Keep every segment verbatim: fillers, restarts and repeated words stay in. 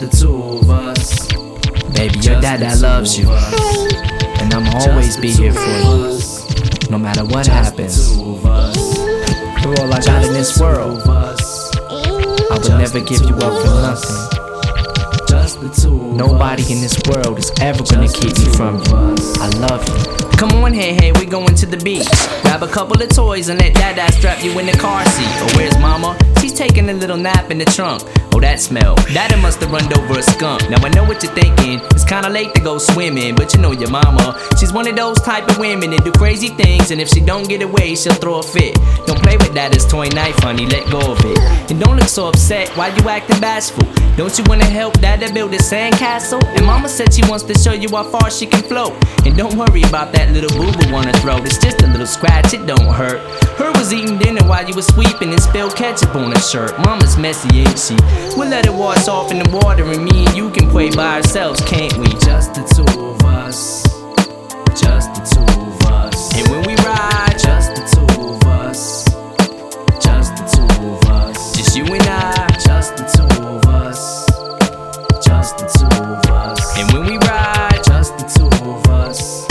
the two of us. Baby, your dad that loves you, and I'ma always be here for you, no matter what happens. You're all I got in this world. I would never give you up for nothing. Nobody in this world is ever gonna keep me from you. I love you. Come on, hey, hey, we going to the beach. Grab a couple of toys and let Dada strap you in the car seat. Oh, where's mama? She's taking a little nap in the trunk. Oh, that smell. Dada must have run over a skunk. Now I know what you're thinking. It's kinda late to go swimming, but you know your mama. She's one of those type of women that do crazy things, and if she don't get away, she'll throw a fit. Don't play with Dada's toy knife, honey, let go of it. And don't look so upset, why you acting bashful? Don't you wanna help Dada build a sandcastle? And mama said she wants to show you how far she can float. And don't worry about that little boo-boo on her throat. It's just a little scratch, it don't hurt. Her was eating dinner while you was sweeping and spilled ketchup on her shirt. Mama's messy, ain't she? We'll let it wash off in the water, and me and you can play by ourselves, can't we? Just the two of us. Just the two of us. And when we ride, just the two of us. Just the two of us. Just you and I. Just the two of us. Just the two of us. And when we ride, just the two of us.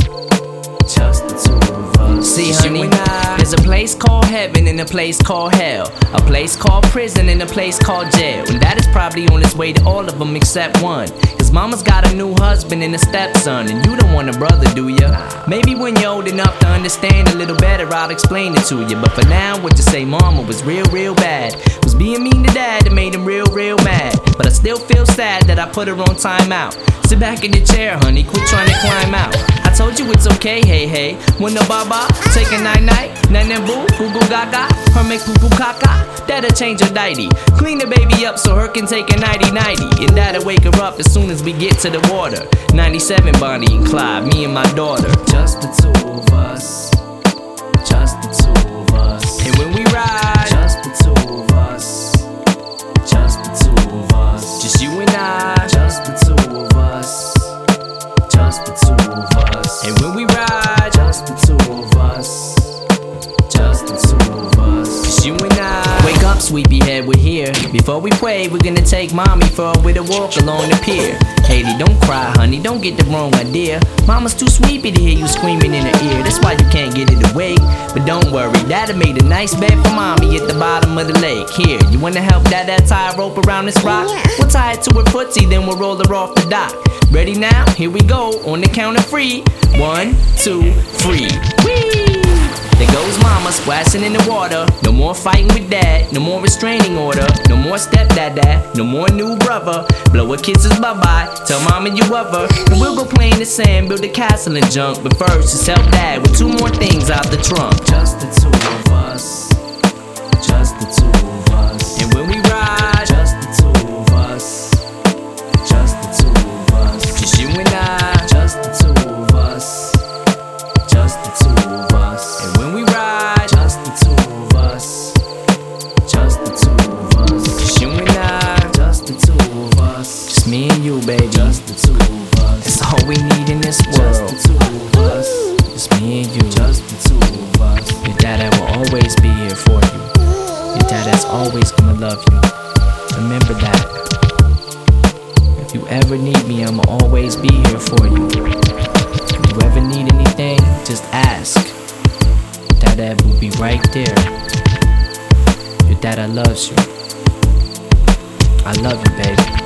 Just the two of us. See, honey, there's a place called heaven and a place called hell, a place called prison and a place called jail. And that is probably on its way to all of them except one. Cause mama's got a new husband and a stepson, and you don't want a brother, do ya? Maybe when you're old enough to understand a little better, I'll explain it to you. But for now, what you say mama was real, real bad. Was being mean to dad that made him real, real mad. But I still feel sad that I put her on timeout. Sit back in your chair, honey, quit trying to climb out. I told you it's okay, hey, hey. When the baba, take a night-night, nan boo, goo goo gaga. Her make poo poo caca, that'll change her diety. Clean the baby up so her can take a nighty-nighty. And that'll wake her up as soon as we get to the water. ninety-seven Bonnie and Clyde, me and my daughter. Just the two of us. Just the two of us. And when we ride, just the two of us. Just the two of us. Just you and I. Just the two of us. Just the two of us. And when we ride, just the two of us. Just the two of us. Just you and I. Wake up, sleepyhead, we're here. Before we pray, we're gonna take mommy for a little walk along the pier. Haley, don't cry, honey, don't get the wrong idea. Mama's too sleepy to hear you screaming in her ear. That's why you can't get it awake. But don't worry, Dada made a nice bed for mommy at the bottom of the lake. Here, you wanna help Dada tie a rope around this rock? We'll tie it to her footsie, then we'll roll her off the dock. Ready now? Here we go, on the count of three. One, two, three. Whee! There goes mama splashing in the water. No more fighting with dad, no more restraining order. No more stepdad, no more new brother. Blow her kisses bye-bye, tell mama you love her. And we'll go play in the sand, build a castle and junk. But first, just help dad with two more things out the trunk. Just the two of us. Just the two of us. And when we ride, just the two of us. Just the two of us. Just you and I. Just the two of us. Just the two of us. And when we ride, just the two of us. Just the two of us. Just you and I. Just the two of us. Just me and you, baby. Just the two of us. That's all we need in this world. Just the two of us. Just me and you. Just the two of us. Your dada will always be here for you. Your dada's always gonna love you. Remember that. If you ever need me, I'ma always be here for you. If you ever need anything, just ask. Dada will be right there. Your dada loves you. I love you, baby.